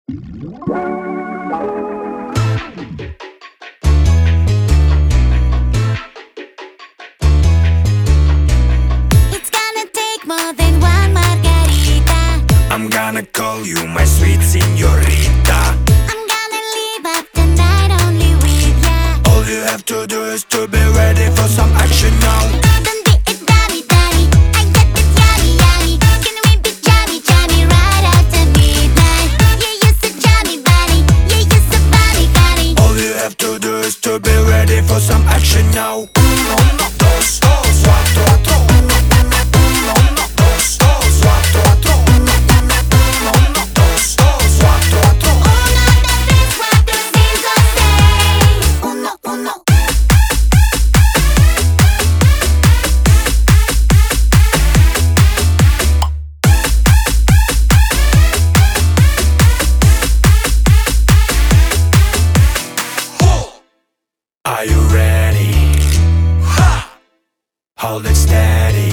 It's gonna take more than one margarita. I'm gonna call you my sweet señorita. I'm gonna leave up the night only with ya. All you have to do is to be ready for some action now. Don't be a dummy, dummy. I got the yummy, yummy. Can we be jammy, jammy right after midnight? Yeah, you're so jammy, buddy. Yeah, you're so funny, funny. All you have to do is to be ready for some action now. Uno, dos, cuatro, cuatro. Uno, dos, cuatro, cuatro. Uno, dos, cuatro, cuatro. Uno, uno. Are you ready? Hold it steady.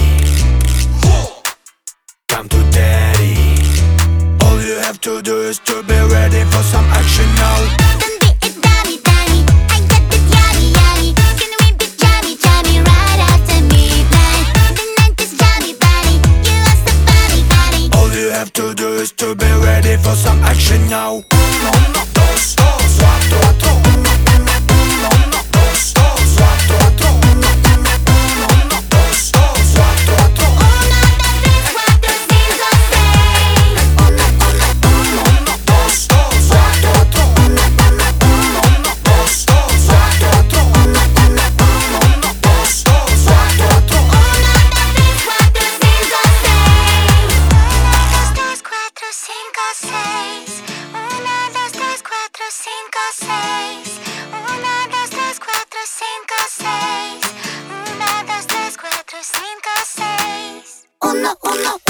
Come to daddy. All you have to do is to be ready for some action now. Don't be a dummy, dummy. I got the yummy, yummy. Can we be jammy, jammy right after midnight? The night is jammy, buddy. You are so funny, funny. All you have to do is to be ready for some action now. Uno, dos, cuatro, cuatro. Uno, dos, cuatro, cuatro. Uno, dos, cuatro, cuatro. Uno, uno.